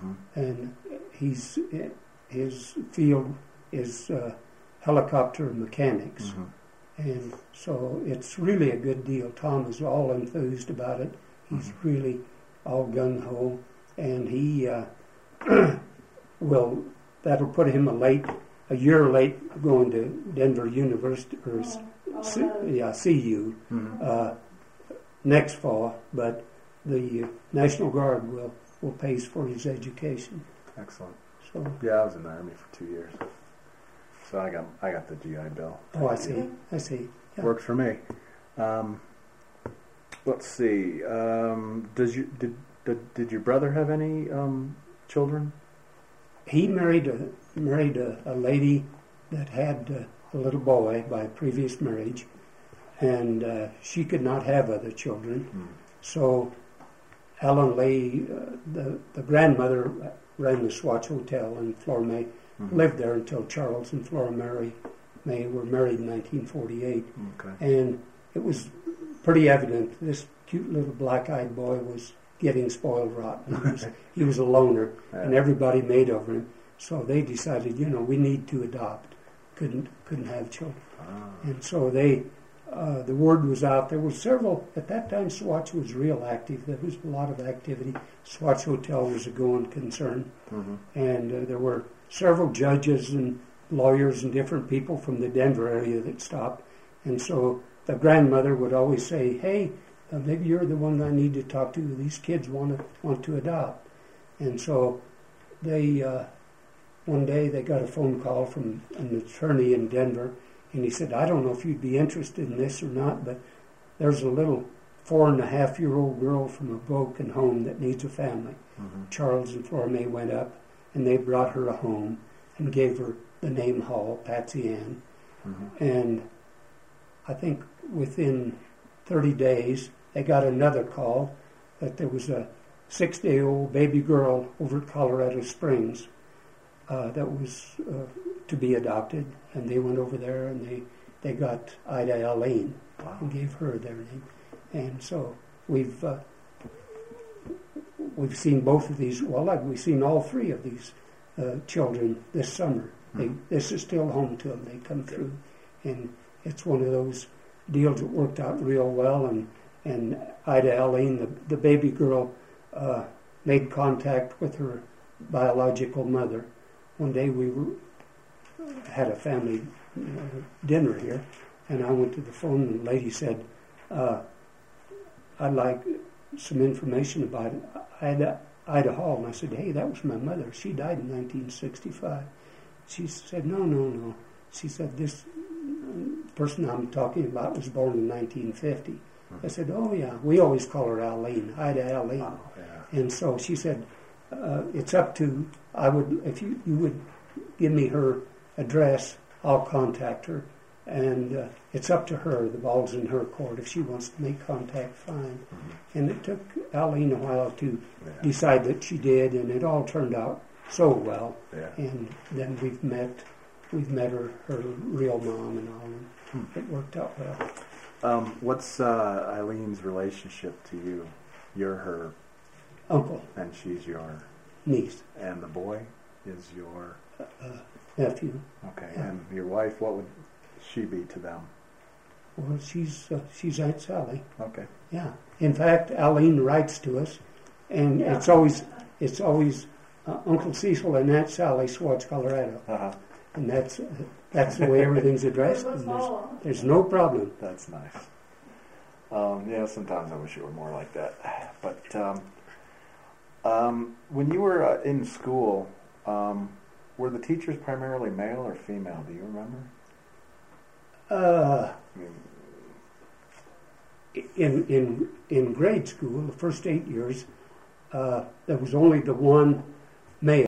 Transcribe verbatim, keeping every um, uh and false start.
mm-hmm. and he's his field is uh, helicopter mechanics, mm-hmm. and so it's really a good deal. Tom is all enthused about it. He's mm-hmm. really all gung ho, and he uh, will. That'll put him a late, a year late going to Denver University or Oh, C, no. yeah C U Mm-hmm. uh, next fall, but the uh, National Guard will will pay for his education. Excellent. So Yeah, I was in the Army for two years, so I got I got the G I Bill. oh, I see, I see. Yeah. Worked for me. Um, let's see. Um, does you did, did did your brother have any um, children? He married a married a, a lady that had uh, a little boy by a previous marriage, and uh, she could not have other children. Mm. So Ellen Lee, uh, the the grandmother, ran the Swatch Hotel in Flora May, Mm-hmm. lived there until Charles and Flora Mary May were married in nineteen forty-eight. Okay. And it was pretty evident this cute little black-eyed boy was getting spoiled rotten. He was, he was a loner, Yeah. and everybody made over him. So they decided, you know, we need to adopt. Couldn't couldn't have children, Ah. and so they. Uh, the word was out. There were several at that time. Swatch was real active. There was a lot of activity. Swatch Hotel was a going concern, Mm-hmm. and uh, there were several judges and lawyers and different people from the Denver area that stopped. And so the grandmother would always say, "Hey, uh, maybe you're the one I need to talk to. These kids want to want to adopt." And so they uh, one day they got a phone call from an attorney in Denver, and he said, "I don't know if you'd be interested in this or not, but there's a little four and a half year old girl from a broken home that needs a family." Mm-hmm. Charles and Flora May went up, and they brought her a home and gave her the name Hall, Patsy Ann. Mm-hmm. And I think within thirty days, they got another call that there was a six-day-old baby girl over at Colorado Springs uh, that was uh, to be adopted. And they went over there, and they, they got Ida Aline Wow. and gave her their name. And so we've... Uh, We've seen both of these. Well, like we've seen all three of these uh, children this summer. They, this is still home to them. They come through, and it's one of those deals that worked out real well. And and Ida Aline, the the baby girl, uh, made contact with her biological mother. One day we were, had a family uh, dinner here, and I went to the phone, and the lady said, uh, "I'd like some information about it." Ida, Ida Hall, and I said, "Hey, that was my mother. She died in nineteen sixty-five. She said, "No, no, no." She said, "This person I'm talking about was born in nineteen fifty. Mm-hmm. I said, "Oh, yeah. We always call her Aline, Ida Aline." Oh, yeah. And so she said, uh, "It's up to, I would, if you, you would give me her address, I'll contact her. And uh, it's up to her. The ball's in her court. If she wants to make contact, fine." Mm-hmm. And it took Aline a while to Yeah. decide that she did, and it all turned out so well. Yeah. And then we've met, we've met her, her real mom and all, and Hmm. it worked out well. Um, what's uh, Eileen's relationship to you? You're her, Uncle, and she's your, niece, and the boy is your. uh, nephew. Okay. Yeah. And your wife, what would she be to them? Well, she's uh, she's Aunt Sally. Okay. Yeah. In fact, Aline writes to us, and Yeah. it's always it's always uh, Uncle Cecil and Aunt Sally, Swatch, Colorado, Uh-huh. and that's uh, that's the way everything's addressed. Let's And there's, follow. there's no problem. That's nice. Um, yeah, sometimes I wish it were more like that. But um, um, when you were uh, in school, um, were the teachers primarily male or female? Do you remember? Uh, I mean, in in in grade school, the first eight years, uh, there was only the one male.